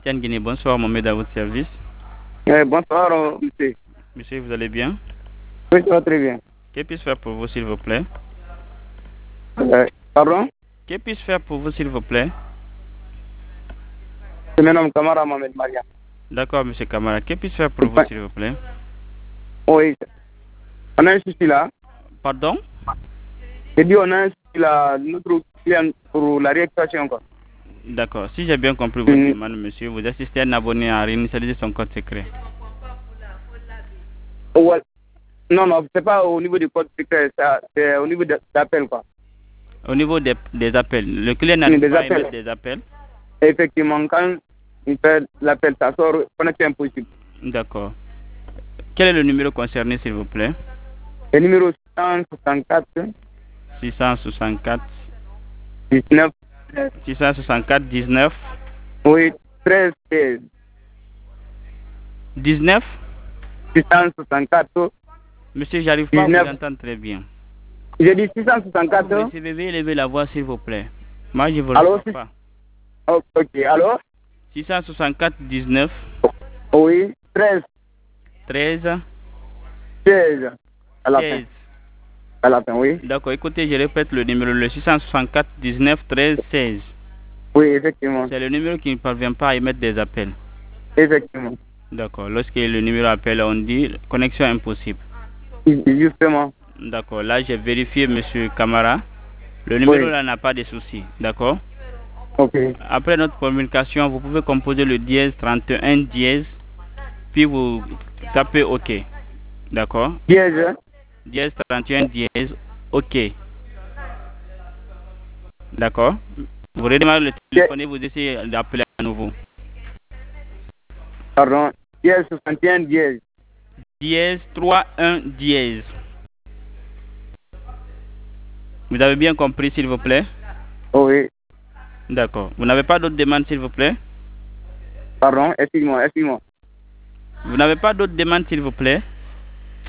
Tiens Guinée, bonsoir, Mohamed à votre service. Bonsoir, monsieur. Monsieur, vous allez bien? Oui, ça va très bien. Que puis-je faire pour vous, s'il vous plaît? Pardon? Que puis-je faire pour vous, s'il vous plaît? Je me nomme Kamara Mohamed Maria. D'accord, monsieur Kamara. Que puis-je faire pour vous, s'il vous plaît? Oui, on a un souci là. Pardon? J'ai dit on a un souci là, notre client pour la réactivation quoi. D'accord. Si j'ai bien compris votre demande, monsieur, vous assistez à un abonné à réinitialiser son code secret. Ouais. Non, c'est pas au niveau du code secret, c'est au niveau d'appel quoi. Au niveau des appels, le client n'arrive pas à émettre des appels? Effectivement, quand il fait l'appel, ça sort connexion impossible. D'accord. Quel est le numéro concerné, s'il vous plaît? Le numéro 664 664 19 664 19 oui, 13 16 19. 664 Monsieur, j'arrive pas à vous entendre très bien. J'ai dit 664. Monsieur, veuillez élever la voix, s'il vous plaît. Moi, je vous Alors, pas. Oh, ok, alors 664 19 oui, 13 16 à la fin. À la fin, oui. D'accord, écoutez, je répète le numéro, le 664 19 13 16. Oui, effectivement. C'est le numéro qui ne parvient pas à émettre des appels. Effectivement. D'accord, lorsque le numéro appelle, on dit connexion impossible. Justement. D'accord, là j'ai vérifié, monsieur Kamara. Le numéro là n'a pas de souci, d'accord? Ok. Après notre communication, vous pouvez composer le dièse 31 dièse, puis vous tapez OK. D'accord? Dièse. Dièse 31 dièse, OK. D'accord? Vous redémarrez le téléphone et vous essayez d'appeler à nouveau. Pardon. Dièse 61 dièse. Dièse 31 dièse. Vous avez bien compris, s'il vous plaît? Oui. D'accord. Vous n'avez pas d'autres demandes, s'il vous plaît? Pardon, excuse-moi. Vous n'avez pas d'autres demandes, s'il vous plaît?